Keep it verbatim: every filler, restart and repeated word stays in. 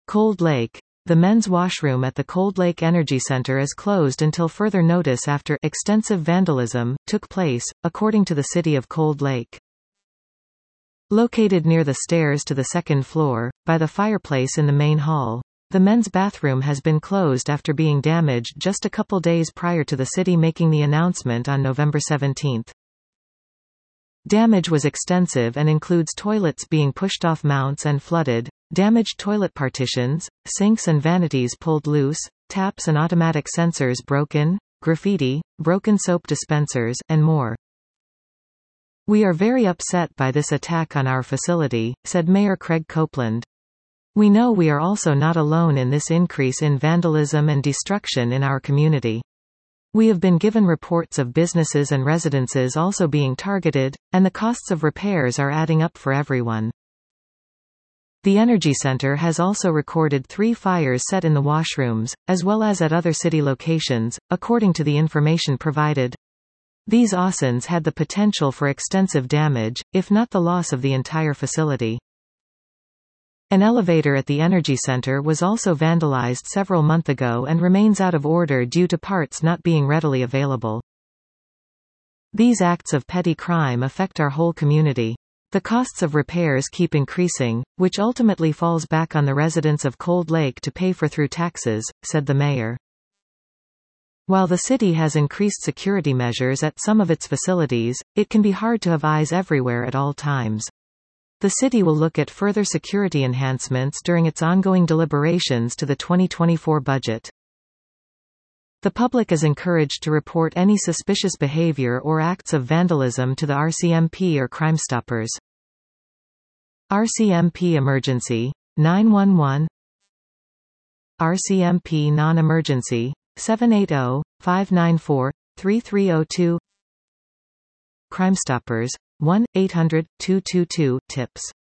Cold Lake. The men's washroom at the Cold Lake Energy Center is closed until further notice after extensive vandalism took place, according to the city of Cold Lake. Located near the stairs to the second floor, by the fireplace in the main hall, the men's bathroom has been closed after being damaged just a couple days prior to the city making the announcement on November seventeenth. Damage was extensive and includes toilets being pushed off mounts and flooded, damaged toilet partitions, sinks and vanities pulled loose, taps and automatic sensors broken, graffiti, broken soap dispensers, and more. "We are very upset by this attack on our facility," said Mayor Craig Copeland. "We know we are also not alone in this increase in vandalism and destruction in our community. We have been given reports of businesses and residences also being targeted, and the costs of repairs are adding up for everyone." The Energy Center has also recorded three fires set in the washrooms, as well as at other city locations, according to the information provided. These arsons had the potential for extensive damage, if not the loss of the entire facility. An elevator at the Energy Center was also vandalized several months ago and remains out of order due to parts not being readily available. These acts of petty crime affect our whole community. The costs of repairs keep increasing, which ultimately falls back on the residents of Cold Lake to pay for through taxes, said the mayor. While the city has increased security measures at some of its facilities, it can be hard to have eyes everywhere at all times. The city will look at further security enhancements during its ongoing deliberations to the twenty twenty-four budget. The public is encouraged to report any suspicious behavior or acts of vandalism to the R C M P or Crime Stoppers. R C M P Emergency, nine one one. R C M P Non-Emergency, seven eight zero, five nine four, three three zero two. Crime Stoppers, one eight hundred, two two two, TIPS.